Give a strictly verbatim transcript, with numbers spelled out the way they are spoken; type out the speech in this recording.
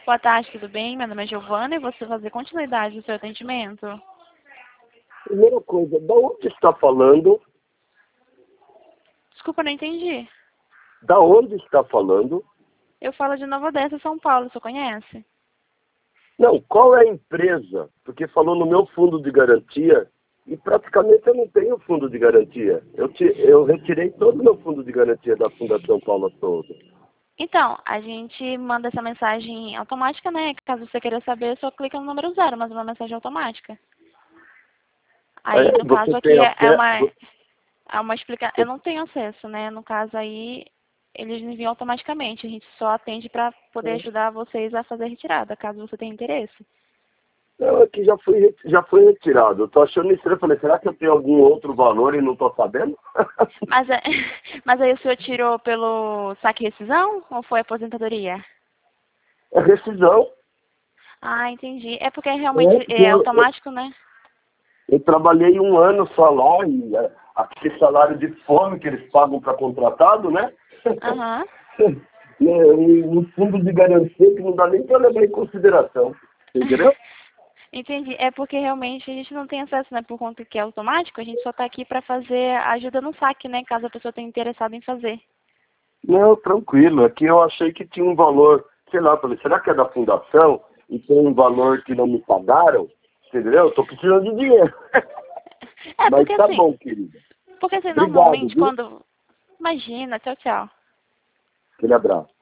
Boa tarde, tudo bem? Meu nome é Giovana e vou fazer continuidade do seu atendimento. Primeira coisa, da onde está falando? Desculpa, não entendi. Da onde está falando? Eu falo de Nova Odessa, São Paulo, você conhece? Não, qual é a empresa? Porque falou no meu fundo de garantia e praticamente eu não tenho fundo de garantia. Eu, te, eu retirei todo o meu fundo de garantia da Fundação Paula Souza. Então, a gente manda essa mensagem automática, né? Caso você queira saber, só clica no número zero, mas é uma mensagem automática. Aí, É, no caso você aqui, tem é é acesso? uma, é uma explicação. Eu não tenho acesso, né? No caso aí, eles enviam automaticamente. A gente só atende para poder ajudar vocês a fazer a retirada, caso você tenha interesse. Não, é que já foi, re- já foi retirado. Eu tô achando estranho. Eu falei, será que eu tenho algum outro valor e não tô sabendo? Mas, é- mas aí o senhor tirou pelo saque e rescisão ou foi aposentadoria? É rescisão. Ah, entendi. É porque realmente É, porque é eu, eu, automático, né? eu trabalhei um ano só lá e é, aquele salário de fome que eles pagam para contratado, né? Aham. É um um fundo de garantia que não dá nem para levar em consideração. Entendeu? Entendi. É porque realmente a gente não tem acesso, né? Por conta que é automático, a gente só está aqui para fazer ajuda no saque, né? Caso a pessoa tenha interessado em fazer. Não, tranquilo. Aqui eu achei que tinha um valor, sei lá, eu falei, será que é da fundação e tem um valor que não me pagaram? Entendeu? Eu tô precisando de dinheiro. É, Mas porque tá assim, bom, querida. porque assim, Obrigado, normalmente viu? quando... Imagina, tchau, tchau. Aquele abraço.